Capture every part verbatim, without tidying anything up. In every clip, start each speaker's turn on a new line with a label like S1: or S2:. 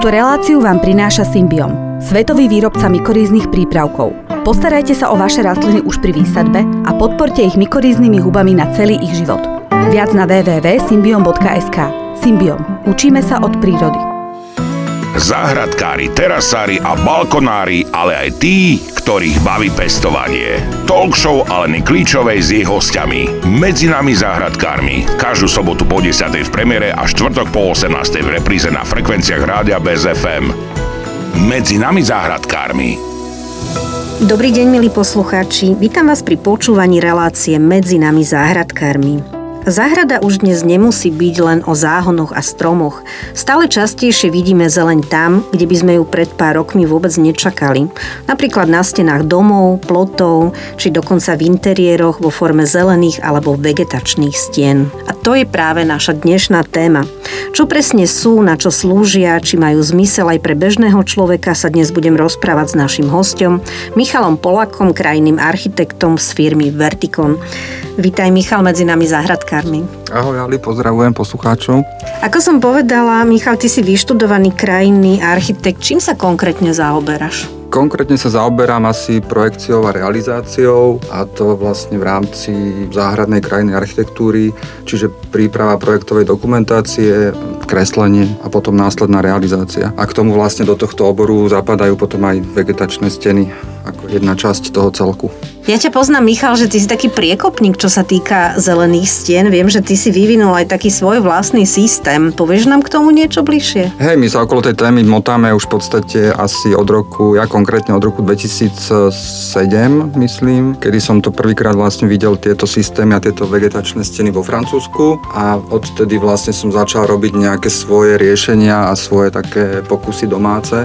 S1: Túto reláciu vám prináša Symbiom, svetový výrobca mykoríznych prípravkov. Postarajte sa o vaše rastliny už pri výsadbe a podporte ich mykoríznymi hubami na celý ich život. Viac na w w w bodka symbiom bodka es ka. Symbiom. Učíme sa od prírody.
S2: Záhradkári, terasári a balkonári, ale aj tí, ktorých baví pestovanie. Talk show Aleny Klíčovej s jej hostiami. Medzi nami záhradkármi. Každú sobotu po desiatej v premiére a štvrtok po osemnástej v repríze na frekvenciách Rádia Bez ef em. Medzi nami záhradkármi.
S3: Dobrý deň, milí poslucháči. Vítam vás pri počúvaní relácie Medzi nami záhradkármi. Záhrada už dnes nemusí byť len o záhonoch a stromoch. Stále častejšie vidíme zeleň tam, kde by sme ju pred pár rokmi vôbec nečakali. Napríklad na stenách domov, plotov, či dokonca v interiéroch vo forme zelených alebo vegetačných stien. A to je práve naša dnešná téma. Čo presne sú, na čo slúžia, či majú zmysel aj pre bežného človeka, sa dnes budem rozprávať s naším hosťom, Michalom Polákom, krajinným architektom z firmy Vertikon. Vítaj, Michal, medzi nami záhradkármi.
S4: Ahoj, Ali, pozdravujem poslucháčov.
S3: Ako som povedala, Michal, ty si vyštudovaný krajinný architekt. Čím sa konkrétne zaoberáš?
S4: Konkrétne sa zaoberám asi projekciou a realizáciou, a to vlastne v rámci záhradnej krajinnej architektúry, čiže príprava projektovej dokumentácie, kreslenie a potom následná realizácia. A k tomu vlastne do tohto oboru zapadajú potom aj vegetačné steny ako jedna časť toho celku.
S3: Ja ťa poznám, Michal, že ty si taký priekopník, čo sa týka zelených stien. Viem, že ty si vyvinul aj taký svoj vlastný systém. Povieš nám k tomu niečo bližšie?
S4: Hej, my sa okolo tej témy motáme už v podstate asi od roku, ja konkrétne od roku dvetisícsedem, myslím, kedy som to prvýkrát vlastne videl tieto systémy a tieto vegetačné steny vo Francúzsku, a odtedy vlastne som začal robiť nejaké svoje riešenia a svoje také pokusy domáce.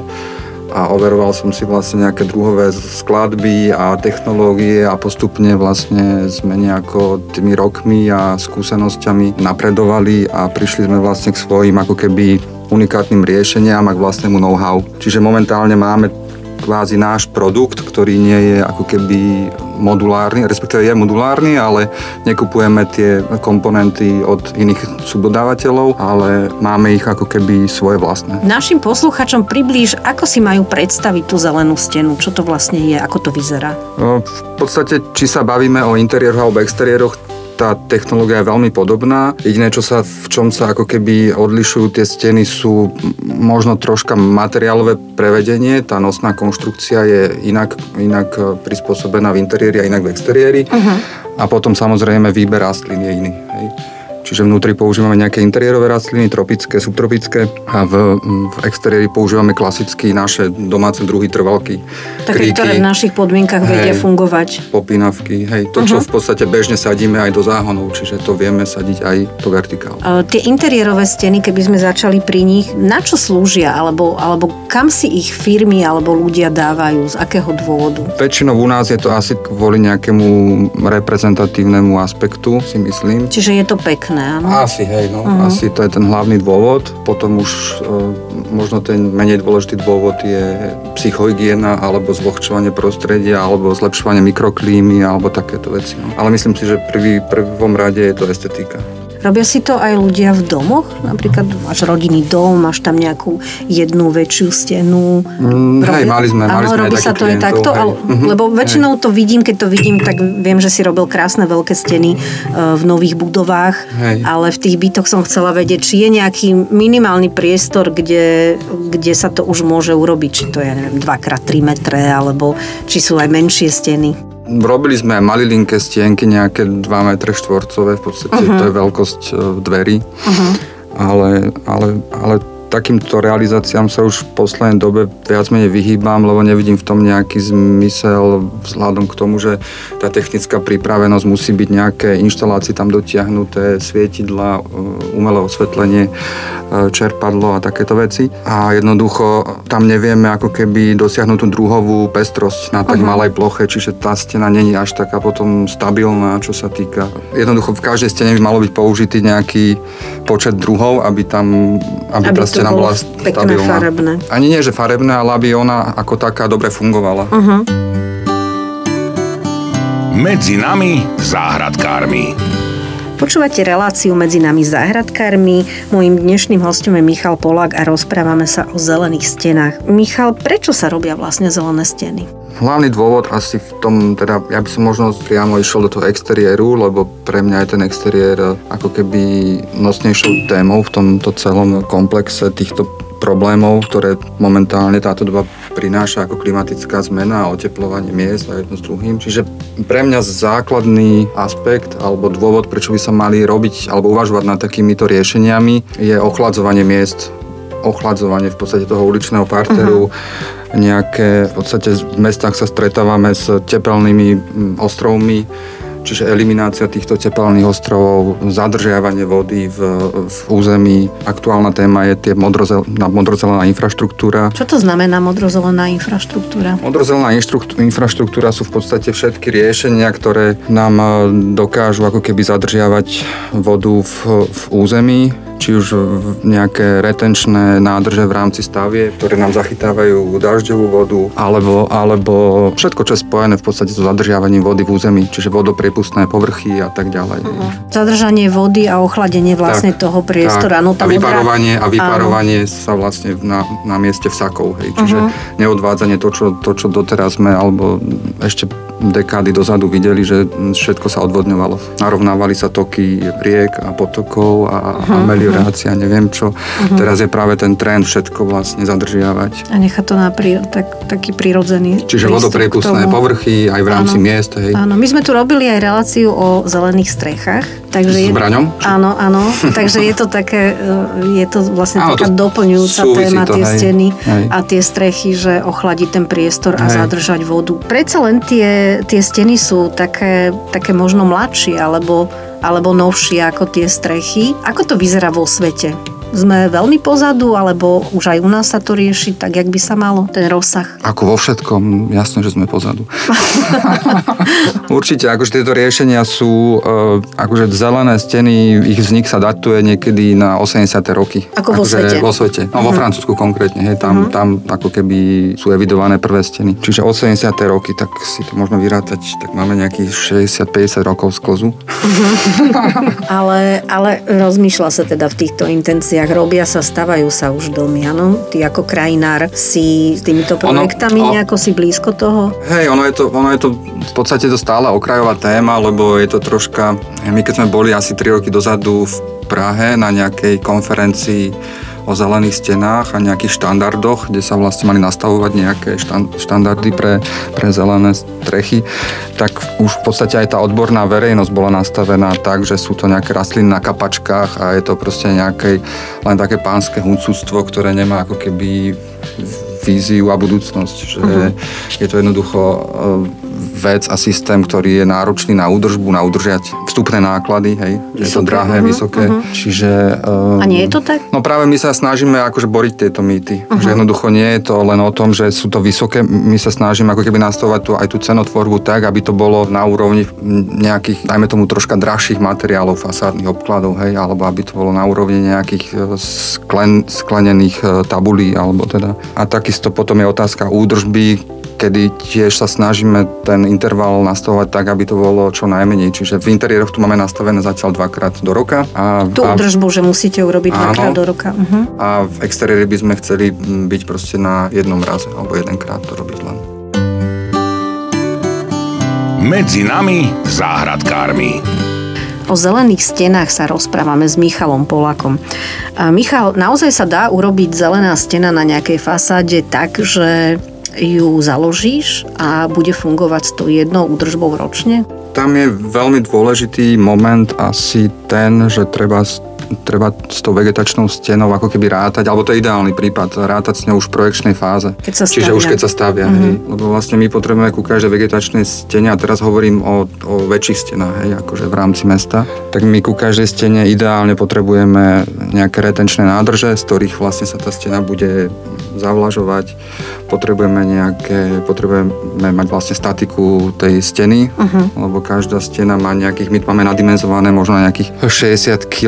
S4: A overoval som si vlastne nejaké druhové skladby a technológie a postupne vlastne sme nejako tými rokmi a skúsenosťami napredovali a prišli sme vlastne k svojim ako keby unikátnym riešeniam a k vlastnému know-how. Čiže momentálne máme kvázi náš produkt, ktorý nie je ako keby modulárny, respektíve je modulárny, ale nekupujeme tie komponenty od iných subdodávateľov, ale máme ich ako keby svoje vlastné.
S3: Našim posluchačom priblíž, ako si majú predstaviť tú zelenú stenu, čo to vlastne je, ako to vyzerá?
S4: No, v podstate, či sa bavíme o interiéroch alebo exteriéroch, tá technológia je veľmi podobná. Jediné, čo sa, v čom sa ako keby odlišujú tie steny, sú možno troška materiálové prevedenie. Tá nosná konštrukcia je inak, inak prispôsobená v interiéri a inak v exteriéri. Uh-huh. A potom samozrejme výber rastlín je iný. Hej. Čiže vnútri používame nejaké interiérové rastliny, tropické, subtropické, a v, v exteriéri používame klasicky naše domáce druhy trvalky.
S3: Také, ktoré v našich podmienkach vedia fungovať.
S4: Popínavky, hej, to, čo uh-huh. v podstate bežne sadíme aj do záhonov, čiže to vieme sadiť aj do vertikál.
S3: Uh, tie interiérové steny, keby sme začali pri nich, na čo slúžia, alebo, alebo kam si ich firmy alebo ľudia dávajú, z akého dôvodu?
S4: Väčšinou u nás je to asi kvôli nejakému reprezentatívnemu aspektu, si myslím.
S3: Čiže je to pekné. Áno.
S4: Asi, hej, no. Uh-huh. Asi to je ten hlavný dôvod. Potom už e, možno ten menej dôležitý dôvod je psychohygiena, alebo zvlhčovanie prostredia, alebo zlepšovanie mikroklímy, alebo takéto veci. No. Ale myslím si, že prvý, prvom rade je to estetika.
S3: Robia si to aj ľudia v domoch? Napríklad máš rodinný dom, máš tam nejakú jednu väčšiu stenu.
S4: Mm, hej, mali sme, mali
S3: áno,
S4: sme
S3: robí
S4: aj
S3: sa to
S4: klientov,
S3: aj takto, ale,
S4: uh-huh,
S3: lebo väčšinou
S4: hej.
S3: to vidím, keď to vidím, tak viem, že si robil krásne veľké steny v nových budovách, hej. Ale v tých bytoch som chcela vedieť, či je nejaký minimálny priestor, kde, kde sa to už môže urobiť, či to je, neviem, dva krát tri metre, alebo či sú aj menšie steny.
S4: Robili sme aj malilinké stienky, nejaké dva metre štvorcové, v podstate uh-huh. to je veľkosť dverí, uh-huh. ale, ale, ale takýmto realizáciám sa už v poslednej dobe viac menej vyhýbam, lebo nevidím v tom nejaký zmysel vzhľadom k tomu, že tá technická pripravenosť musí byť nejaké inštalácie tam dotiahnuté, svietidla, umelé osvetlenie, čerpadlo a takéto veci. A jednoducho tam nevieme ako keby dosiahnuť tú druhovú pestrosť na tak uh-huh. malej ploche, čiže tá stena není až taká potom stabilná, čo sa týka. Jednoducho v každej stene by malo byť použitý nejaký počet druhov, aby tam aby, aby tá stena bola stabilná.
S3: Farebné.
S4: Ani nie, že farebné, ale aby ona ako taká dobre fungovala.
S3: Uh-huh.
S2: Medzi nami záhradkármi.
S3: Počúvate reláciu Medzi nami záhradkármi. Mojím dnešným hostom je Michal Polák a rozprávame sa o zelených stenách. Michal, prečo sa robia vlastne zelené steny?
S4: Hlavný dôvod asi v tom, teda ja by som možno priamo išiel do toho exteriéru, lebo pre mňa je ten exteriér ako keby nosnejšou témou v tomto celom komplexe týchto problémov, ktoré momentálne táto doba prináša ako klimatická zmena a oteplovanie miest a jedno s druhým. Čiže pre mňa základný aspekt alebo dôvod, prečo by sa mali robiť alebo uvažovať nad takýmito riešeniami, je ochladzovanie miest, ochladzovanie v podstate toho uličného parteru. Uh-huh. Nejaké, v podstate v mestách sa stretávame s tepelnými ostrovmi, čiže eliminácia týchto tepelných ostrovov, zadržiavanie vody v, v území. Aktuálna téma je tie modrozel, modrozelená infraštruktúra.
S3: Čo to znamená modrozelená infraštruktúra?
S4: Modrozelená infraštruktúra sú v podstate všetky riešenia, ktoré nám dokážu ako keby zadržiavať vodu v, v území, či už nejaké retenčné nádrže v rámci stavie, ktoré nám zachytávajú dažďovú vodu, alebo, alebo všetko, čo je spojené v podstate so zadržiavaním vody v území, čiže vodopriepustné povrchy a tak ďalej.
S3: Uh-huh. Zadržanie vody a ochladenie vlastne tak, toho priestora. No,
S4: a vyparovanie, a vyparovanie sa vlastne na, na mieste vsakov. Hej. Čiže uh-huh. neodvádzanie to čo, to, čo doteraz sme, alebo ešte dekády dozadu videli, že všetko sa odvodňovalo. Narovnávali sa toky riek a potokov a, uh-huh. a meliorácia, neviem čo. Uh-huh. Teraz je práve ten trend všetko vlastne zadržiavať.
S3: A nechá to na prí, tak, taký prirodzený.
S4: Čiže vodopriepustné povrchy aj v rámci
S3: áno.
S4: miest. Hej.
S3: Áno, my sme tu robili aj reláciu o zelených strechách. Takže
S4: s Braňom?
S3: Áno, áno. Takže je to také, je to vlastne áno, taká to doplňujúca téma,
S4: to,
S3: tie
S4: hej,
S3: steny
S4: hej.
S3: a tie strechy, že ochladiť ten priestor a
S4: hej.
S3: zadržať vodu. Predsa len tie, tie steny sú také, také možno mladšie alebo, alebo novšie ako tie strechy. Ako to vyzerá vo svete? Sme veľmi pozadu, alebo už aj u nás sa to rieši tak, jak by sa malo, ten rozsah?
S4: Ako vo všetkom, jasné, že sme pozadu. Určite, akože tieto riešenia sú, akože zelené steny, ich vznik sa datuje niekedy na osemdesiate roky.
S3: Ako vo
S4: akože
S3: svete?
S4: Vo svete, no uh-huh. vo Francúzsku konkrétne, hej, tam, uh-huh. tam ako keby sú evidované prvé steny. Čiže osemdesiate roky, tak si to môžeme vyrátať, tak máme nejakých šesťdesiat päťdesiat rokov sklzu. Uh-huh.
S3: ale, ale rozmýšľa sa teda v týchto intenciách. Robia sa, stavajú sa už domy, áno? Ty ako krajinár si s týmito projektami ono, o, nejako si blízko toho?
S4: Hej, ono je to, ono je to v podstate to stále okrajová téma, lebo je to troška, my keď sme boli asi tri roky dozadu v Prahe na nejakej konferencii o zelených stenách a nejakých štandardoch, kde sa vlastne mali nastavovať nejaké štandardy pre, pre zelené strechy, tak už v podstate aj tá odborná verejnosť bola nastavená tak, že sú to nejaké rastliny na kapačkách a je to proste nejaké len také pánske huncúctvo, ktoré nemá ako keby víziu a budúcnosť. Že uh-huh. je to jednoducho vec a systém, ktorý je náročný na údržbu, na udržiať vstupné náklady, hej, vysoké, je to drahé, uh-huh, vysoké, uh-huh. čiže... Um,
S3: a nie je to tak?
S4: No práve my sa snažíme akože boriť tieto mýty, uh-huh. že jednoducho nie je to len o tom, že sú to vysoké, my sa snažíme ako keby nastavovať tu aj tú cenotvorbu tak, aby to bolo na úrovni nejakých, dajme tomu troška drahších materiálov, fasádnych obkladov, hej, alebo aby to bolo na úrovni nejakých sklen, sklenených tabulí, alebo teda. A takisto potom je otázka údržby, kedy tiež sa snažíme ten interval nastavovať tak, aby to bolo čo najmenej. Čiže v interiéroch tu máme nastavené zatiaľ dvakrát do roka. A,
S3: tú
S4: a,
S3: údržbu, že musíte urobiť áno, dvakrát do roka. Uh-huh.
S4: A v exteriéri by sme chceli byť proste na jednom raze, alebo jedenkrát to robiť len.
S2: Medzi nami záhradkármi.
S3: O zelených stenách sa rozprávame s Michalom Polákom. A Michal, naozaj sa dá urobiť zelená stena na nejakej fasáde tak, že ju založíš a bude fungovať s tou jednou údržbou ročne?
S4: Tam je veľmi dôležitý moment asi ten, že treba treba s tou vegetačnou stenou ako keby rátať, alebo to je ideálny prípad, rátať s ňou už v projekčnej fáze.
S3: Keď sa stavia.
S4: Čiže už keď sa stavia, mm-hmm. hej. Lebo vlastne my potrebujeme ku každej vegetačnej stene, a teraz hovorím o, o väčších stenách, hej, akože v rámci mesta, tak my ku každej stene ideálne potrebujeme nejaké retenčné nádrže, z ktorých vlastne sa tá stena bude zavlažovať. Potrebujeme nejaké, potrebujeme mať vlastne statiku tej steny, uh-huh. lebo každá stena má nejakých, my máme nadimenzované možno nejakých šesťdesiat kilogramov na meter štvorcový,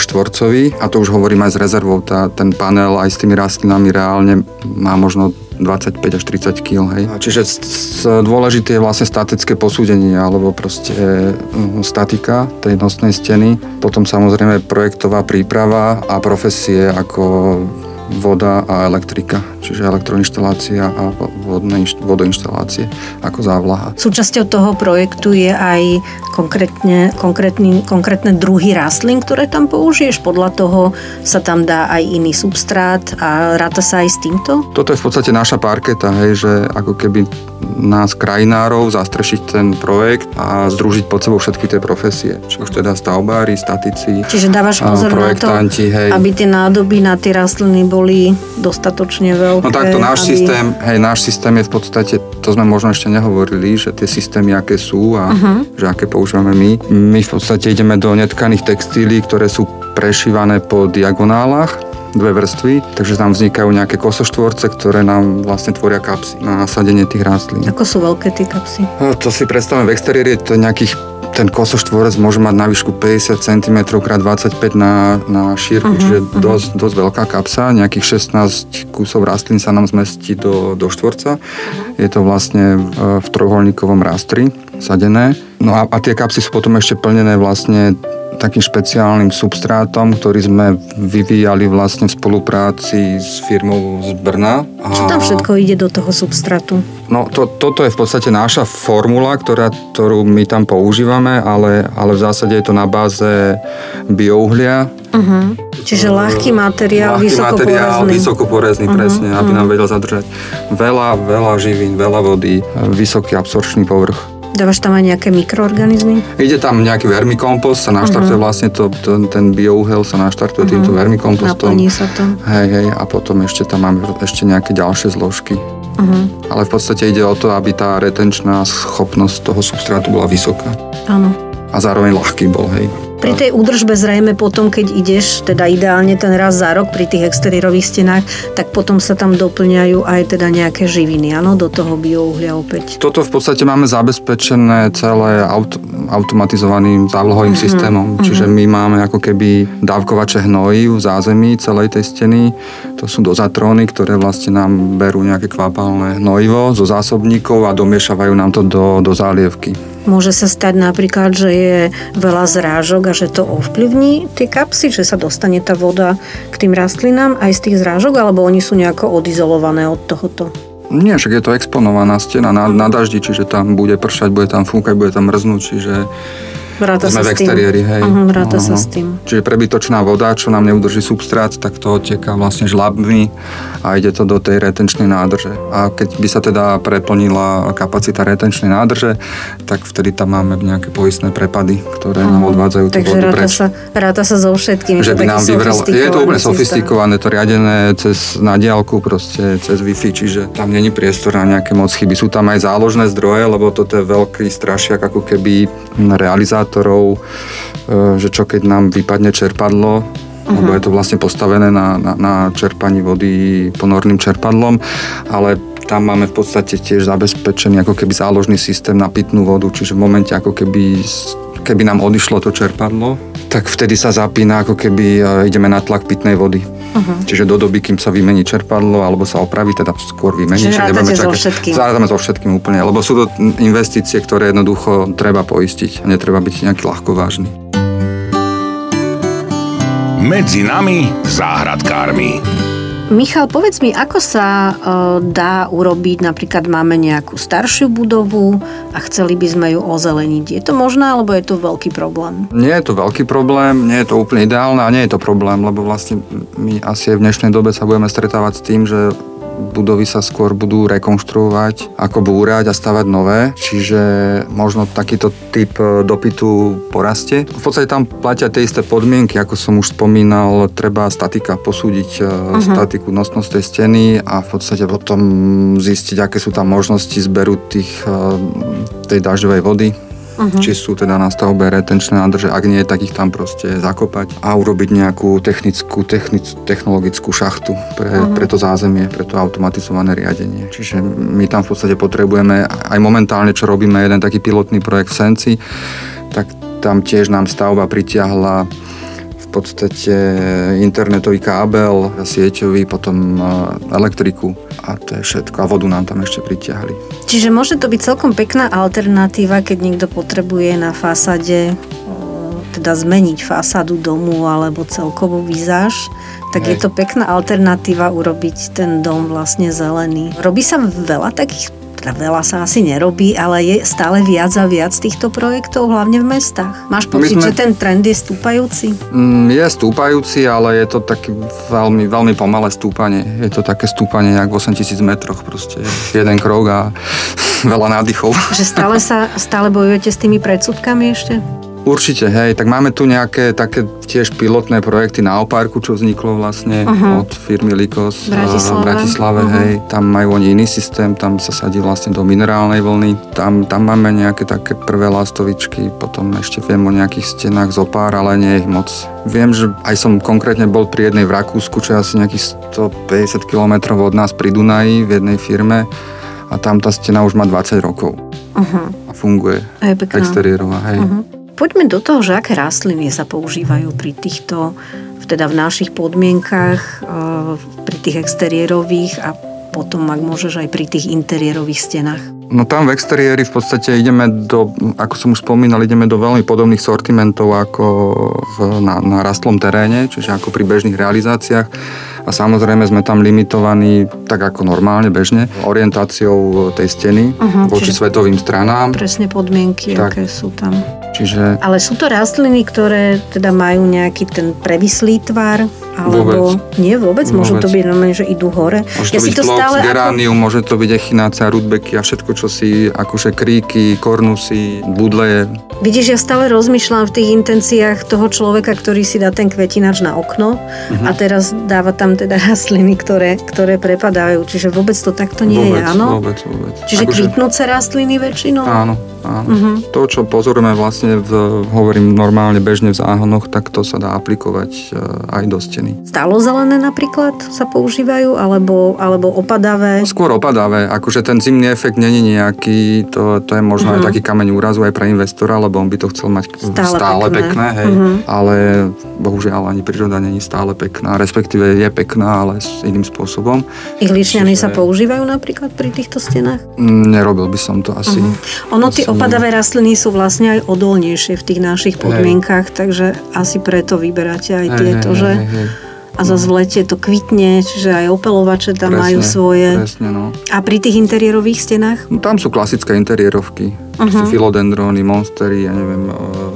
S4: štvorcový a to už hovorím aj s rezervou. Tá, ten panel aj s tými rastlinami reálne má možno dvadsaťpäť až tridsať kilogramov. Čiže s, s, dôležité je vlastne statické posúdenie alebo proste um, statika tej nosnej steny. Potom samozrejme projektová príprava a profesie ako voda a elektrika, čiže elektroinštalácia a vodné, vodoinštalácie ako závlaha.
S3: Súčasťou toho projektu je aj konkrétne, konkrétne, konkrétne druhy rastlín, ktoré tam použiješ. Podľa toho sa tam dá aj iný substrát a ráta sa aj s týmto?
S4: Toto je v podstate naša parketa, hej, že ako keby nás krajinárov zastrešiť ten projekt a združiť pod sebou všetky tie profesie. Čiže už teda stavbári, statici,
S3: Čiže dávaš pozor na to, hej, aby tie nádoby na tie rastliny boli dostatočne veľké.
S4: No takto náš
S3: aby...
S4: systém, hej, náš systém je v podstate, to sme možno ešte nehovorili, že tie systémy aké sú a uh-huh. že aké používame my. My v podstate ideme do netkaných textílií, ktoré sú prešívané po diagonálach, dve vrstvy, takže tam vznikajú nejaké kosoštvorce, ktoré nám vlastne tvoria kapsy na nasadenie tých rastlín.
S3: Ako sú veľké tie kapsy?
S4: No, to si predstavíme v exteriéri, to je nejakých, ten kosoštvorec môže mať na výšku päťdesiat centimetrov krát dvadsaťpäť na, na šírku, uh-huh, čiže uh-huh. dosť, dosť veľká kapsa, nejakých šestnásť kusov rastlín sa nám zmestí do, do štvorca. Uh-huh. Je to vlastne v, v trojuholníkovom rastri sadené. No a, a tie kapsy sú potom ešte plnené vlastne takým špeciálnym substrátom, ktorý sme vyvíjali vlastne v spolupráci s firmou z Brna.
S3: Čo tam všetko ide do toho substrátu?
S4: No to, toto je v podstate naša formula, ktorá, ktorú my tam používame, ale, ale v zásade je to na báze biouhlia.
S3: Uh-huh. Čiže ľahký materiál,
S4: ľahký
S3: vysokoporezný.
S4: materiál, vysokoporezný, uh-huh. presne, aby uh-huh. nám vedel zadržať veľa, veľa živín, veľa vody, vysoký absorpčný povrch.
S3: Dávaš tam aj nejaké mikroorganizmy?
S4: Ide tam nejaký vermikompost, sa naštartuje uh-huh. vlastne to, to, ten biouhel sa naštartuje uh-huh. týmto vermikompostom.
S3: Naplní sa to.
S4: Hej, hej, a potom ešte tam máme ešte nejaké ďalšie zložky. Uh-huh. Ale v podstate ide o to, aby tá retenčná schopnosť toho substrátu bola vysoká.
S3: Áno.
S4: A zároveň ľahký bol, hej.
S3: Pri tej údržbe zrejme potom, keď ideš, teda ideálne ten raz za rok pri tých exteriérových stenách, tak potom sa tam doplňajú aj teda nejaké živiny, áno, do toho biouhlia opäť.
S4: Toto v podstate máme zabezpečené celé aut- automatizovaným závlahovým uh-huh. systémom, uh-huh. čiže my máme ako keby dávkovače hnojí v zázemí celej tej steny. To sú dozatróny, ktoré vlastne nám berú nejaké kvapalné hnojivo zo zásobníkov a domiešavajú nám to do, do zálievky.
S3: Môže sa stať napríklad, že je veľa zrážok a že to ovplyvní tie kapsy, že sa dostane tá voda k tým rastlinám aj z tých zrážok, alebo oni sú nejako odizolované od tohoto?
S4: Nie, však je to exponovaná stena na, na daždi, čiže tam bude pršať, bude tam fúkať, bude tam mrznúť, čiže
S3: Vráta
S4: sme
S3: sa
S4: v exteriéri, hej.
S3: Uh-huh, vráta
S4: uh-huh.
S3: sa s tým.
S4: Čiže prebytočná voda, čo nám neudrží substrát, tak to odteká vlastne žľabmi a ide to do tej retenčnej nádrže. A keď by sa teda preplnila kapacita retenčnej nádrže, tak vtedy tam máme nejaké poistné prepady, ktoré uh-huh. nám odvádzajú tú vodu preč.
S3: Takže ráta sa so všetkým.
S4: Že by nám vyvrelo. Je to úplne sofistikované, to riadené cez na diaľku, proste cez Wi-Fi, čiže tam není priestor na nejaké moc chyby. Sú tam aj záložné zdroje, lebo toto je veľký strašiak ako keby realizátor že čo keď nám vypadne čerpadlo, uh-huh. lebo je to vlastne postavené na, na, na čerpaní vody ponorným čerpadlom, ale tam máme v podstate tiež zabezpečený ako keby záložný systém na pitnú vodu, čiže v momente ako keby keby nám odišlo to čerpadlo, tak vtedy sa zapína ako keby ideme na tlak pitnej vody. Uh-huh. Čiže do doby, kým sa vymení čerpadlo, alebo sa opraví, teda skôr vymení.
S3: Čiže rátame so všetkým.
S4: Rátame so všetkým úplne, lebo sú to investície, ktoré jednoducho treba poistiť a netreba byť nejaký ľahkovážny.
S2: Medzi nami záhradkármi.
S3: Michal, povedz mi, ako sa e, dá urobiť, napríklad máme nejakú staršiu budovu a chceli by sme ju ozeleniť. Je to možné, alebo je to veľký problém?
S4: Nie je to veľký problém, nie je to úplne ideálne a nie je to problém, lebo vlastne my asi v dnešnej dobe sa budeme stretávať s tým, že budovy sa skôr budú rekonštruovať, ako búrať a stavať nové, čiže možno takýto typ dopytu porastie. V podstate tam platia tie isté podmienky, ako som už spomínal, treba statika, posúdiť uh-huh. statiku, nosnosť tej steny a v podstate potom zistiť, aké sú tam možnosti zberu tých, tej dažďovej vody. Uh-huh. Či sú teda na stavbe retenčné nádrže, ak nie, tak ich tam proste zakopať a urobiť nejakú technickú, technic, technologickú šachtu pre, uh-huh. pre to zázemie, pre to automatizované riadenie. Čiže my tam v podstate potrebujeme, aj momentálne, čo robíme, jeden taký pilotný projekt v Senci, tak tam tiež nám stavba pritiahla v podstate internetový kábel, sieťový, potom elektriku a to je všetko. A vodu nám tam ešte pritiahli.
S3: Čiže môže to byť celkom pekná alternatíva, keď niekto potrebuje na fasáde teda zmeniť fasádu domu alebo celkovú vizáž, tak Hej. je to pekná alternatíva urobiť ten dom vlastne zelený. Robí sa veľa takých, teda veľa sa asi nerobí, ale je stále viac a viac týchto projektov, hlavne v mestách. Máš pocit, sme... že ten trend je stúpajúci?
S4: Mm, je stúpajúci, ale je to také veľmi, veľmi pomalé stúpanie. Je to také stúpanie jak v osemtisíc metroch, proste jeden krok a veľa nádychov. Že
S3: stále sa, stále bojujete s tými predsudkami ešte?
S4: Určite, hej, tak máme tu nejaké také tiež pilotné projekty na Oparku, čo vzniklo vlastne uh-huh. od firmy Likos v Bratislave, Bratislave uh-huh. hej, tam majú oni iný systém, tam sa sadí vlastne do minerálnej vlny, tam, tam máme nejaké také prvé lastovičky, potom ešte viem o nejakých stenách zo pár, ale nie je ich moc. Viem, že aj som konkrétne bol pri jednej v Rakúsku, čo je asi nejakých stopäťdesiat kilometrov od nás pri Dunaji v jednej firme a tam tá stena už má dvadsať rokov uh-huh. a funguje exteriérová, hej. Uh-huh.
S3: Poďme do toho, že aké rastliny sa používajú pri týchto, teda v našich podmienkach, pri tých exteriérových a potom, ak môžeš, aj pri tých interiérových stenách.
S4: No tam v exteriéri v podstate ideme do, ako som už spomínal, ideme do veľmi podobných sortimentov ako v, na, na rastlom teréne, čiže ako pri bežných realizáciách. A samozrejme sme tam limitovaní, tak ako normálne, bežne, orientáciou tej steny uh-huh, voči svetovým stranám.
S3: Presne podmienky, tak, aké sú tam.
S4: Čiže...
S3: Ale sú to rastliny, ktoré teda majú nejaký ten previslý tvar? Alebo
S4: vôbec.
S3: Nie vôbec? Môžu
S4: vôbec.
S3: to byť normálne, že idú hore?
S4: Môže ja to byť to flox, geránium, ako... môže to byť echinácia, rudbeky a všetko, čo si, akože kríky, kornusy, budleje.
S3: Vidíš, ja stále rozmýšľam v tých intenciách toho človeka, ktorý si dá ten kvetinač na okno uh-huh. a teraz dáva tam teda rastliny, ktoré, ktoré prepadávajú. Čiže vôbec to takto nie
S4: vôbec,
S3: je, áno?
S4: Vôbec, vôbec.
S3: Čiže akože... kvitnúce rastliny väčšinou?
S4: Áno, áno. Uh-huh. To, čo pozorujeme vlastne, v, hovorím normálne bežne v záhonoch, tak to sa dá aplikovať aj do steny.
S3: Stálozelené napríklad sa používajú, alebo, alebo opadavé?
S4: Skôr opadavé. Akože ten zimný efekt není nejaký, to, to je možno uh-huh. aj taký kameň úrazu aj pre investora, lebo on by to chcel mať stále, stále pekné, pekné hej. Uh-huh. Ale bohužiaľ ani príroda není stále pekná, respektíve je pekná, ale s iným spôsobom.
S3: Ich lišňany Čiže... sa používajú napríklad pri týchto stenách?
S4: Nerobil by som to asi.
S3: Uh-huh. Ono, tie opadavé rastliny sú vlastne aj odolnejšie v tých našich podmienkach, hej. takže asi preto vyberáte aj tieto, hej, že... Hej, hej. A zase v lete to kvitne, čiže aj opelovače tam presne, majú svoje.
S4: Presne, no.
S3: A pri tých interiérových stenách?
S4: No, tam sú klasické interiérovky. Uh-huh. Sú filodendróny, monstery, ja neviem,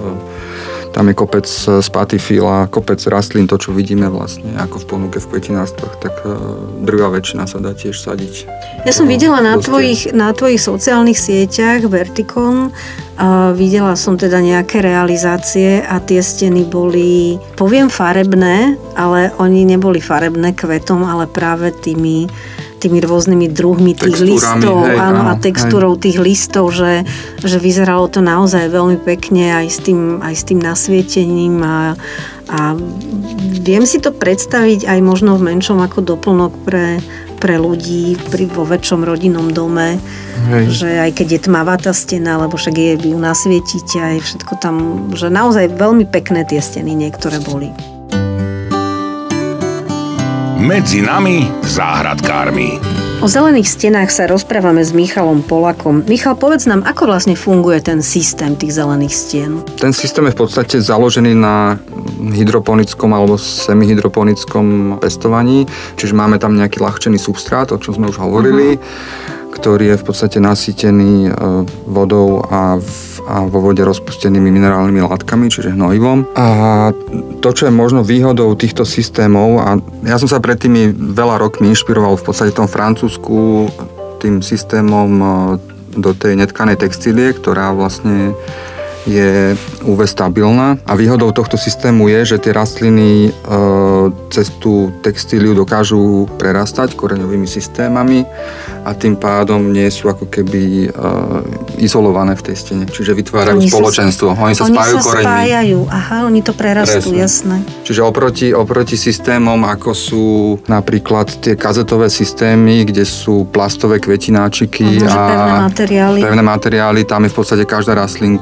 S4: uh, tam je kopec spatifila, kopec rastlín, to, čo vidíme vlastne, ako v ponuke v kvetinárstvách, tak uh, drvá väčšina sa dá tiež sadiť.
S3: Ja som videla na tvojich, na tvojich sociálnych sieťach Vertikon, a videla som teda nejaké realizácie a tie steny boli, poviem farebné, ale oni neboli farebné kvetom, ale práve tými, tými rôznymi druhmi tých
S4: textúrami,
S3: listov
S4: hej,
S3: áno,
S4: áno,
S3: a textúrou hej. tých listov, že, že vyzeralo to naozaj veľmi pekne aj s tým, aj s tým nasvietením a, a viem si to predstaviť aj možno v menšom ako doplnok pre pre ľudí pri, vo väčšom rodinnom dome, hej. že aj keď je tmavá tá stena, lebo však je ju nasvietiť aj všetko tam, že naozaj veľmi pekné tie steny niektoré boli.
S2: Medzi nami záhradkármi.
S3: O zelených stenách sa rozprávame s Michalom Polakom. Michal, povedz nám, ako vlastne funguje ten systém tých zelených stien?
S4: Ten systém je v podstate založený na hydroponickom alebo semihydroponickom pestovaní, čiže máme tam nejaký ľahčený substrát, o čom sme už hovorili, uh-huh. ktorý je v podstate nasýtený vodou a, v, a vo vode rozpustenými minerálnymi látkami, čiže hnojivom. A to, čo je možno výhodou týchto systémov, a ja som sa pred tými veľa rokmi inšpiroval v podstate tom Francúzsku tým systémom do tej netkanej textílie, ktorá vlastne je ú vé stabilná a výhodou tohto systému je, že tie rastliny e, cez tú textíliu dokážu prerastať koreňovými systémami a tým pádom nie sú ako keby e, izolované v tej stene, čiže vytvárajú oni spoločenstvo. Sa,
S3: oni sa spájajú koreňmi. Oni sa spájajú, aha, oni to prerastú, Presne. jasné.
S4: Čiže oproti, oproti systémom, ako sú napríklad tie kazetové systémy, kde sú plastové kvetináčiky
S3: uh-huh, a pevné materiály.
S4: pevné materiály, tam je v podstate každá rastlinka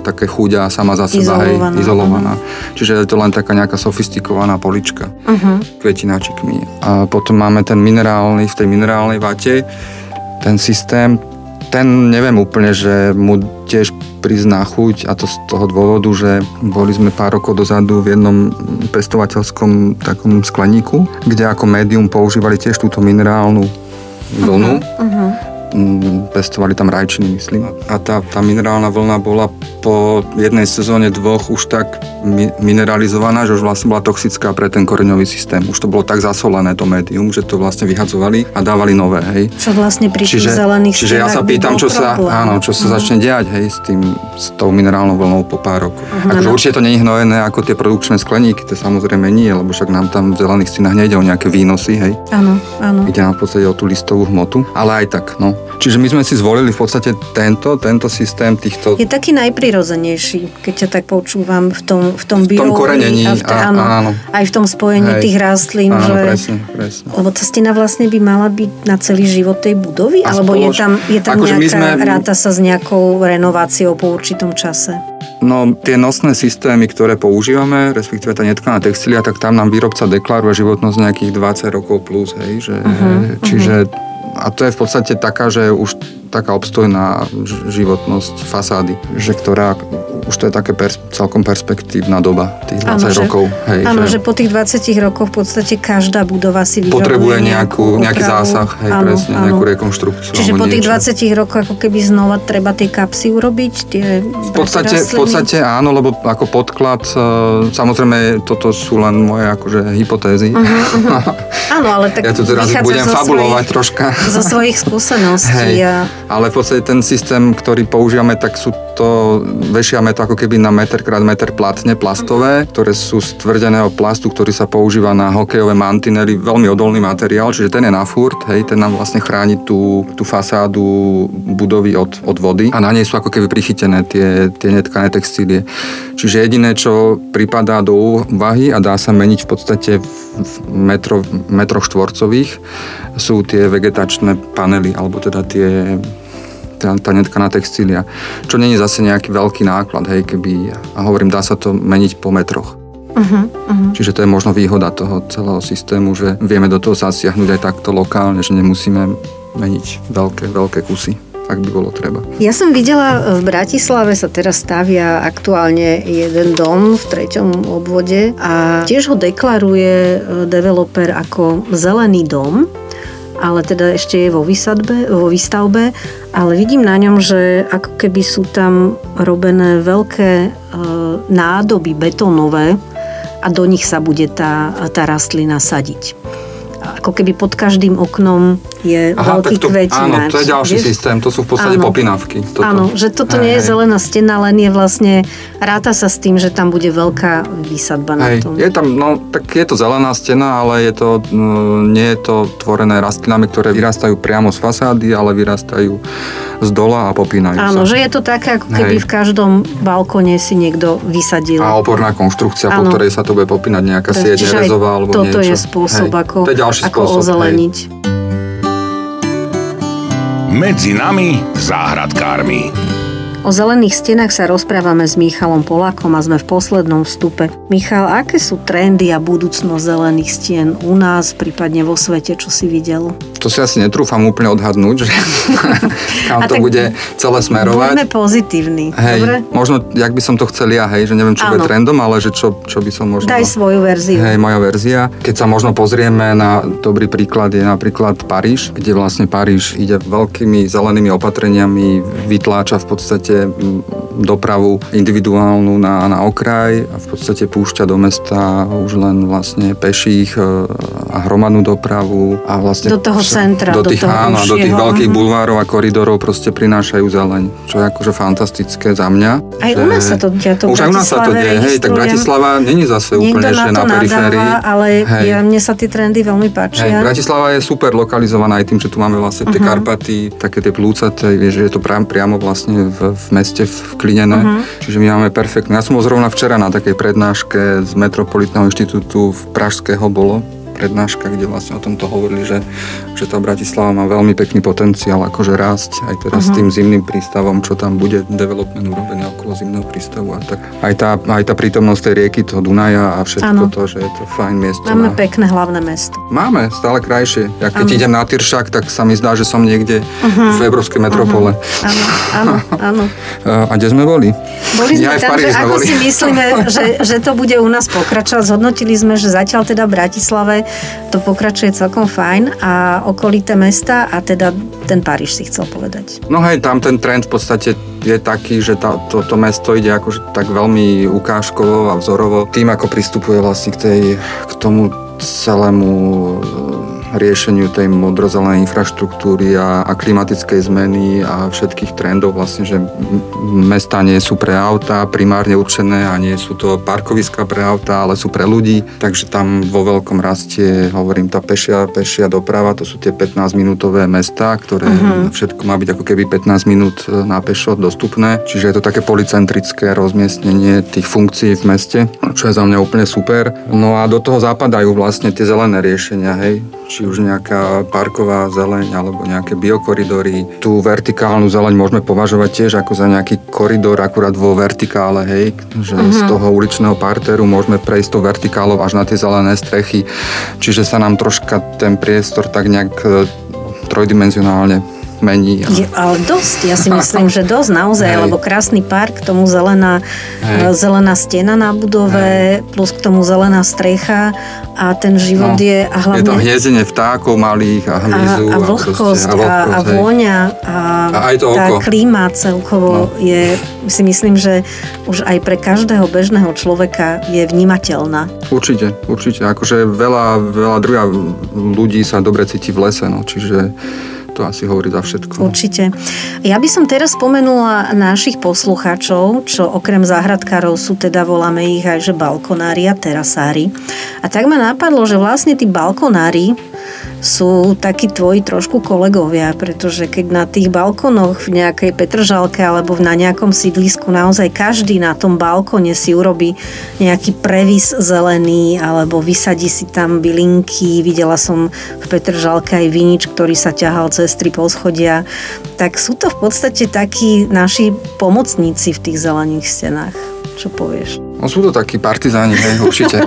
S4: také chúďa sama za seba,
S3: izolovaná.
S4: hej, izolovaná. Uh-huh. Čiže je to len taká nejaká sofistikovaná polička uh-huh. kvetináčikmi. A potom máme ten minerálny, v tej minerálnej vate, ten systém, ten neviem úplne, že mu tiež prizná chuť, a to z toho dôvodu, že boli sme pár rokov dozadu v jednom pestovateľskom takom skleníku, kde ako médium používali tiež túto minerálnu vlnu. Uh-huh, uh-huh. Pestovali tam rajčiny, myslím. A tá, tá minerálna vlna bola po jednej sezóne, dvoch už tak mi, mineralizovaná, že už vlastne bola toxická pre ten koreňový systém. Už to bolo tak zasolené to médium, že to vlastne vyhadzovali a dávali nové, hej.
S3: Čo vlastne pri tých
S4: čiže,
S3: zelených
S4: čiže ja sa pýtam, čo sa, áno, čo sa uh-huh. začne diať, hej, s tým, s tou minerálnou vlnou po pár rokov. Uh-huh. Akože určite to nie je hnojené ako tie produkčné skleníky, to samozrejme nie, lebo však nám tam v zelených stínach nejde o nejaké výnosy, hej.
S3: Áno, áno.
S4: Ide nám v podstate o tú listovú hmotu, ale aj tak, no. Čiže my sme si zvolili v podstate tento, tento systém týchto...
S3: Je taký najprirodzenejší, keď ťa tak počúvam v tom, v tom biológii.
S4: V tom korenení,
S3: a v t- áno,
S4: áno.
S3: Aj v tom spojení
S4: Hej.
S3: tých rastlín,
S4: áno,
S3: že...
S4: presne, presne.
S3: Lebo tá stena vlastne by mala byť na celý život tej budovy?
S4: A
S3: alebo
S4: spoloč...
S3: je tam, je tam
S4: akože
S3: nejaká,
S4: sme...
S3: ráta sa s nejakou renováciou po určitom čase?
S4: No, tie nosné systémy, ktoré používame, respektíve tá netkaná textília, tak tam nám výrobca deklaruje životnosť nejakých dvadsať rokov plus, hej, že... Uh-huh, čiže... Uh-huh. A to je v podstate taká, že už taká obstojná životnosť fasády, že ktorá, už to je také pers- celkom perspektívna doba, tých dvadsať áno, rokov. Hej,
S3: áno, že...
S4: že
S3: po tých dvadsiatich rokoch v podstate každá budova si vyžaduje
S4: potrebuje nejakú,
S3: nejakú
S4: nejaký zásah, hej, áno, presne, áno. nejakú rekonštrukciu.
S3: Čiže po tých niečo. dvadsiatich rokoch ako keby znova treba tie kapsy urobiť? Tie
S4: v, podstate, v podstate áno, lebo ako podklad, samozrejme toto sú len moje akože hypotézy. Uh-huh, uh-huh.
S3: Áno, ale tak
S4: ja tu teraz budem fabulovať svojich, troška.
S3: Zo svojich skúseností.
S4: A... Ale v podstate ten systém, ktorý používame, tak sú to, vešiame to ako keby na meter krát meter platne plastové, ktoré sú z tvrdeného plastu, ktorý sa používa na hokejové mantinely, veľmi odolný materiál, čiže ten je na furt, hej, ten nám vlastne chráni tú, tú fasádu budovy od, od vody a na nej sú ako keby prichytené tie, tie netkané textílie. Čiže jediné, čo pripadá do úvahy a dá sa meniť v podstate v metro, metroch štvorcových, sú tie vegetačné panely, alebo teda tie tá, tá netkaná textília. Čo nie je zase nejaký veľký náklad, hej, keby, a hovorím, dá sa to meniť po metroch. Uh-huh, uh-huh. Čiže to je možno výhoda toho celého systému, že vieme do toho zasiahnuť aj takto lokálne, že nemusíme meniť veľké, veľké kusy, ak by bolo treba.
S3: Ja som videla, v Bratislave sa teraz stavia aktuálne jeden dom v treťom obvode a tiež ho deklaruje developer ako zelený dom, ale teda ešte je vo výsadbe, vo výstavbe, ale vidím na ňom, že ako keby sú tam robené veľké e, nádoby betónové a do nich sa bude tá, tá rastlina sadiť. Ako keby pod každým oknom je Aha, veľký
S4: to,
S3: kvetináč.
S4: Áno, to je ďalší vieš? systém, to sú v podstate áno. popínavky. Toto.
S3: Áno, že toto hej, nie je hej. zelená stena, len je vlastne, ráta sa s tým, že tam bude veľká výsadba na tom.
S4: Je tam, no, tak je to zelená stena, ale je to, no, nie je to tvorené rastlinami, ktoré vyrastajú priamo z fasády, ale vyrastajú z dola a popínajú
S3: áno,
S4: sa.
S3: Áno, že je to také, ako keby hej. v každom balkóne si niekto vysadil.
S4: A oporná konštrukcia, áno. po ktorej sa to bude popínať nejaká sieť nerezová alebo
S3: toto
S4: niečo.
S3: Toto je spôsob, hej. ako, ako
S4: spôsob,
S3: ozeleniť. Hej.
S2: Medzi nami záhradkármi.
S3: O zelených stenách sa rozprávame s Michalom Polákom a sme v poslednom vstupe. Michal, aké sú trendy a budúcnosť zelených stien u nás, prípadne vo svete, čo si videl?
S4: To si asi netrúfam úplne odhadnúť, že kam to bude celé smerovať.
S3: Budeme pozitívni,
S4: hej,
S3: dobre?
S4: Možno, jak by som to chcel ja, hej, že neviem, čo bude trendom, ale že čo, čo by som možno...
S3: Daj svoju verziu.
S4: Hej, moja verzia. Keď sa možno pozrieme na dobrý príklad, je napríklad Paríž, kde vlastne Paríž ide veľkými zelenými opatreniami, vytláča v podstate dopravu individuálnu na, na okraj a v podstate púšťa do mesta už len vlastne peších a hromadnú dopravu a vlastne
S3: do toho centra,
S4: do tých,
S3: do toho
S4: áno, do tých veľkých
S3: uh-huh.
S4: bulvárov a koridorov proste prinášajú zeleň, čo je akože fantastické za mňa.
S3: Aj u nás sa to deje, to
S4: už aj u nás sa to deje, hej, tak Bratislava není zase
S3: niekto
S4: úplne, že na, na periférii.
S3: Nadáva, ale ja, mne sa tie trendy veľmi páčia.
S4: Hej, Bratislava je super lokalizovaná aj tým, že tu máme vlastne tie uh-huh. Karpaty, také tie plúcaté, vieš, že je to priamo, priamo vlastne v, v meste vklinené, uh-huh. čiže my máme perfektné. Ja som bol zrovna včera na takej prednáške z Metropolitného inštitútu v Pražského bolo, prednáška, kde vlastne o tomto hovorili, že, že tá Bratislava má veľmi pekný potenciál akože rásť, aj teraz uh-huh. s tým zimným prístavom, čo tam bude development urobené okolo zimného prístavu a tak. Aj tá, aj tá prítomnosť tej rieky, toho Dunaja a všetko ano. To, že je to fajn miesto.
S3: Máme na... pekné hlavné mesto.
S4: Máme, stále krajšie. Ja keď ano. idem na Tyršák, tak sa mi zdá, že som niekde uh-huh. v európskej metropole.
S3: Áno, áno, áno.
S4: A kde sme boli?
S3: Boli sme
S4: ja
S3: tam, že ako
S4: boli.
S3: si myslíme, že, že to bude u nás pokračovať. Zhodnotili sme, že zatiaľ teda v Bratislave to pokračuje celkom fajn a okolité mesta a teda ten Paríž si chcel povedať.
S4: No hej, tam ten trend v podstate je taký, že tá, to, to mesto ide akože tak veľmi ukážkovo a vzorovo. Tým, ako pristupuje vlastne k, tej, k tomu celému riešeniu tej modrozelenej infraštruktúry a, a klimatickej zmeny a všetkých trendov vlastne, že mestá nie sú pre autá primárne určené a nie sú to parkoviská pre autá, ale sú pre ľudí, takže tam vo veľkom rastie, hovorím, tá pešia, pešia doprava, to sú tie pätnásťminútové mestá, ktoré uh-huh. všetko má byť ako keby pätnásť minút na pešo dostupné, čiže je to také policentrické rozmiestnenie tých funkcií v meste, čo je za mňa úplne super. No a do toho zapadajú vlastne tie zelené riešenia, hej, či už nejaká parková zeleň alebo nejaké biokoridory. Tú vertikálnu zeleň môžeme považovať tiež ako za nejaký koridor akurát vo vertikále, hej, že uh-huh. z toho uličného parteru môžeme prejsť tou vertikálou až na tie zelené strechy. Čiže sa nám troška ten priestor tak nejak trojdimenzionálne mení. A...
S3: Je, ale dosť, ja si myslím, že dosť naozaj, hej. Lebo krásny park, k tomu zelená, zelená stena na budove, hej. Plus k tomu zelená strecha a ten život no, je a hlavne...
S4: Je to hniezdenie vtákov malých a hmyzu. A,
S3: a vlhkosť a, a, a vôňa a,
S4: a aj to
S3: tá
S4: oko.
S3: klíma celkovo no. je, si myslím, že už aj pre každého bežného človeka je vnímateľná.
S4: Určite, určite. Akože veľa, veľa druhá ľudí sa dobre cíti v lese, no, čiže to asi hovorí za všetko.
S3: Určite. Ja by som teraz spomenula našich poslucháčov, čo okrem záhradkárov sú teda, voláme ich aj, že balkonári a terasári. A tak ma napadlo, že vlastne tí balkonári sú takí tvoji trošku kolegovia, pretože keď na tých balkónoch v nejakej Petržalke alebo na nejakom sídlisku naozaj každý na tom balkóne si urobí nejaký previs zelený alebo vysadí si tam bylinky. Videla som v Petržalke aj vinič, ktorý sa ťahal cez tri poschodia. Tak sú to v podstate takí naši pomocníci v tých zelených stenách. Čo povieš?
S4: No sú to takí partizáni, hej, určite.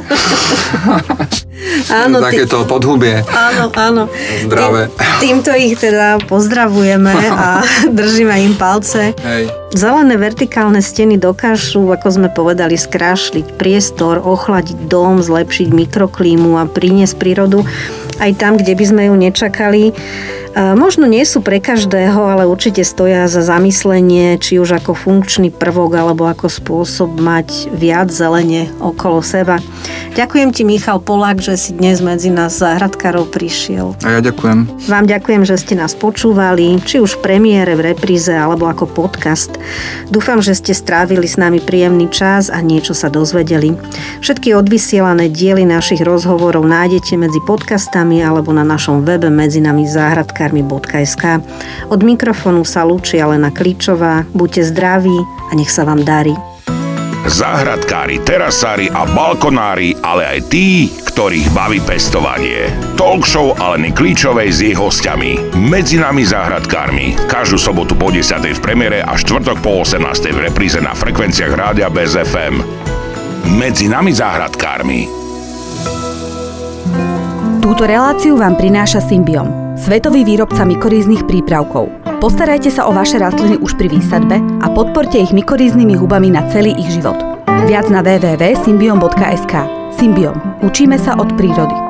S3: Áno,
S4: takéto ty... podhubie.
S3: Áno, áno.
S4: Zdravé.
S3: Tým, týmto ich teda pozdravujeme a držíme im palce.
S4: Hej.
S3: Zelené vertikálne steny dokážu, ako sme povedali, skrášliť priestor, ochladiť dom, zlepšiť mikroklímu a priniesť prírodu aj tam, kde by sme ju nečakali. Možno nie sú pre každého, ale určite stoja za zamyslenie, či už ako funkčný prvok, alebo ako spôsob mať viac zelene okolo seba. Ďakujem ti, Michal Polák, že si dnes medzi nás záhradkárov prišiel.
S4: A ja ďakujem.
S3: Vám ďakujem, že ste nás počúvali, či už v premiére, v repríze, alebo ako podcast. Dúfam, že ste strávili s nami príjemný čas a niečo sa dozvedeli. Všetky odvysielané diely našich rozhovorov nájdete medzi podcastami alebo na našom webe medzi nami záhradkármi bodka es ká. Od mikrofónu sa lúči Alena Klíčová. Buďte zdraví a nech sa vám darí.
S2: Záhradkári, terasári a balkonári, ale aj tí, ktorých baví pestovanie. Talk show Aleny Klíčovej s jej hostiami. Medzi nami záhradkármi. Každú sobotu po desiatej v premiére a štvrtok po osemnástej v repríze na frekvenciách Rádia Bez ef em. Medzi nami záhradkármi.
S1: Túto reláciu vám prináša Symbiom, svetový výrobca mykoríznych prípravkov. Postarajte sa o vaše rastliny už pri výsadbe a podporte ich mykoríznymi hubami na celý ich život. Viac na w w w bodka symbiom bodka es ká. Symbiom. Učíme sa od prírody.